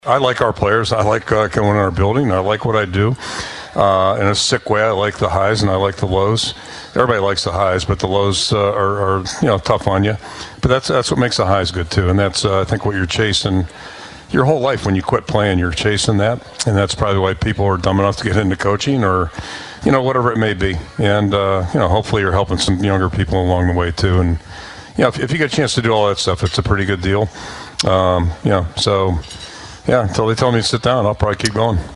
I like our players. I like coming in our building. I like what I do. In a sick way, I like the highs and I like the lows. Everybody likes the highs, but the lows are tough on you. But that's what makes the highs good too, and that's I think what you're chasing your whole life. When you quit playing, you're chasing that, and that's probably why people are dumb enough to get into coaching or whatever it may be. And hopefully you're helping some younger people along the way too. And if you get a chance to do all that stuff, it's a pretty good deal. So. Yeah, until they tell me to sit down, I'll probably keep going.